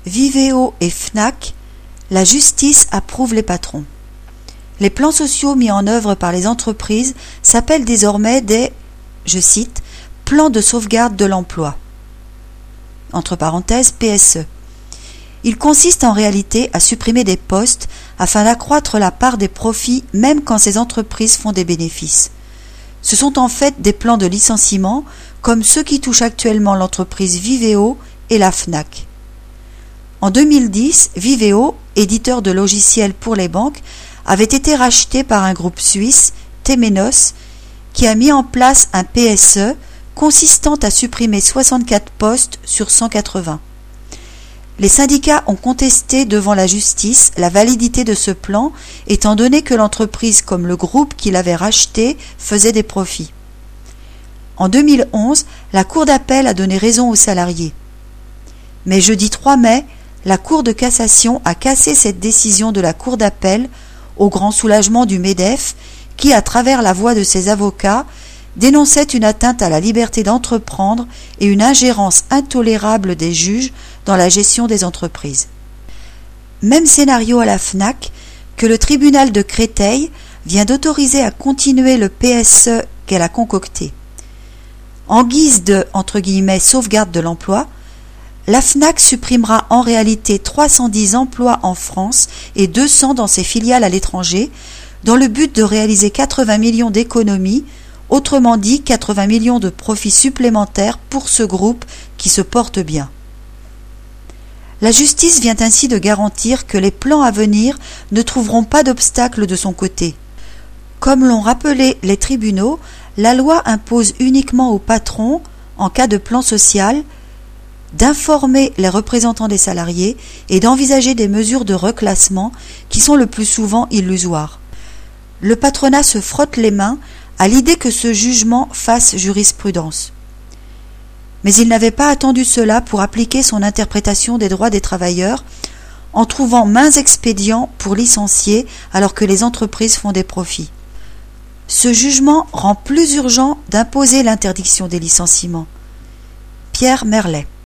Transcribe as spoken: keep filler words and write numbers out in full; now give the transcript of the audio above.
Vivéo et Fnac, la justice approuve les patrons. Les plans sociaux mis en œuvre par les entreprises s'appellent désormais des, je cite, plans de sauvegarde de l'emploi. Entre parenthèses, P S E. Ils consistent en réalité à supprimer des postes afin d'accroître la part des profits même quand ces entreprises font des bénéfices. Ce sont en fait des plans de licenciement comme ceux qui touchent actuellement l'entreprise Vivéo et la Fnac. En deux mille dix, Vivéo, éditeur de logiciels pour les banques, avait été racheté par un groupe suisse, Temenos, qui a mis en place un P S E consistant à supprimer soixante-quatre postes sur cent quatre-vingts. Les syndicats ont contesté devant la justice la validité de ce plan, étant donné que l'entreprise comme le groupe qui l'avait racheté faisait des profits. En deux mille onze, la Cour d'appel a donné raison aux salariés. Mais jeudi trois mai, la Cour de cassation a cassé cette décision de la Cour d'appel au grand soulagement du MEDEF qui, à travers la voix de ses avocats, dénonçait une atteinte à la liberté d'entreprendre et une ingérence intolérable des juges dans la gestion des entreprises. Même scénario à la Fnac, que le tribunal de Créteil vient d'autoriser à continuer le P S E qu'elle a concocté. En guise de entre guillemets, sauvegarde de l'emploi, la Fnac supprimera en réalité trois cent dix emplois en France et deux cents dans ses filiales à l'étranger, dans le but de réaliser quatre-vingts millions d'économies, autrement dit quatre-vingts millions de profits supplémentaires pour ce groupe qui se porte bien. La justice vient ainsi de garantir que les plans à venir ne trouveront pas d'obstacle de son côté. Comme l'ont rappelé les tribunaux, la loi impose uniquement aux patrons, en cas de plan social, d'informer les représentants des salariés et d'envisager des mesures de reclassement qui sont le plus souvent illusoires. Le patronat se frotte les mains à l'idée que ce jugement fasse jurisprudence. Mais il n'avait pas attendu cela pour appliquer son interprétation des droits des travailleurs en trouvant maints expédients pour licencier alors que les entreprises font des profits. Ce jugement rend plus urgent d'imposer l'interdiction des licenciements. Pierre Merlet.